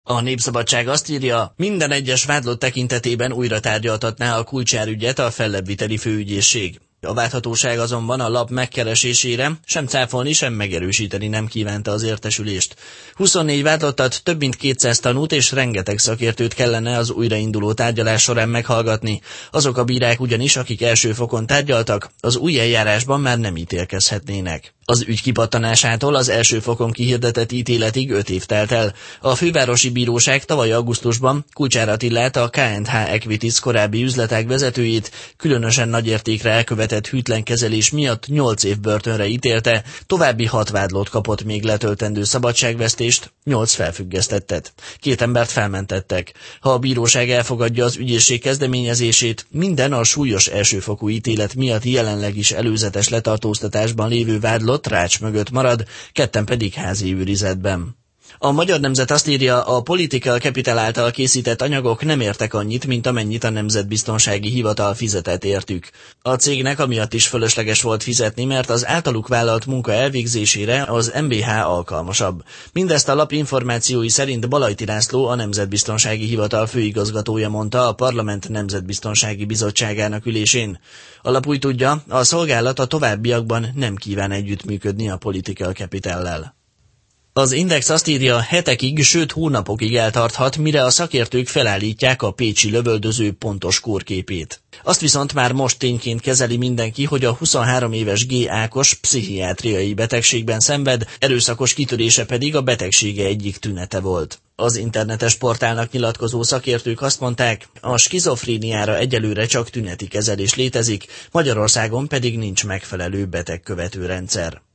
A Népszabadság azt írja, minden egyes vádlott tekintetében újra tárgyaltatná a Kulcsár ügyet a fellebbviteli főügyészség. A vádhatóság azonban a lap megkeresésére sem cáfolni, sem megerősíteni nem kívánta az értesülést. 24 vádlottat, több mint 200 tanút és rengeteg szakértőt kellene az újrainduló tárgyalás során meghallgatni. Azok a bírák ugyanis, akik első fokon tárgyaltak, az új eljárásban már nem ítélkezhetnének. Az ügy kipattanásától az első fokon kihirdetett ítéletig 5 év telt el. A fővárosi bíróság tavaly augusztusban Kulcsár Attilát, a K&H Equities korábbi üzletág vezetőjét különösen nagy értékre elkövetett hűtlen kezelés miatt 8 év börtönre ítélte, további 6 vádlott kapott még letöltendő szabadságvesztést, 8 felfüggesztettet. 2 embert felmentettek. Ha a bíróság elfogadja az ügyészség kezdeményezését, minden a súlyos elsőfokú ítélet miatt jelenleg is előzetes letartóztatásban lévő vádlott rács mögött marad, 2 pedig házi őrizetben. A Magyar Nemzet azt írja, a Political Capital által készített anyagok nem értek annyit, mint amennyit a Nemzetbiztonsági Hivatal fizetett értük. A cégnek amiatt is fölösleges volt fizetni, mert az általuk vállalt munka elvégzésére az NBH alkalmasabb. Mindezt a lap információi szerint Balajti László, a Nemzetbiztonsági Hivatal főigazgatója mondta a Parlament Nemzetbiztonsági Bizottságának ülésén. A lap úgy tudja, a szolgálat a továbbiakban nem kíván együttműködni a Political Capitallel. Az Index azt írja, hetekig, sőt hónapokig eltarthat, mire a szakértők felállítják a pécsi lövöldöző pontos kórképét. Azt viszont már most tényként kezeli mindenki, hogy a 23 éves G. Ákos pszichiátriai betegségben szenved, erőszakos kitörése pedig a betegsége egyik tünete volt. Az internetes portálnak nyilatkozó szakértők azt mondták, a skizofréniára egyelőre csak tüneti kezelés létezik, Magyarországon pedig nincs megfelelő betegkövető rendszer.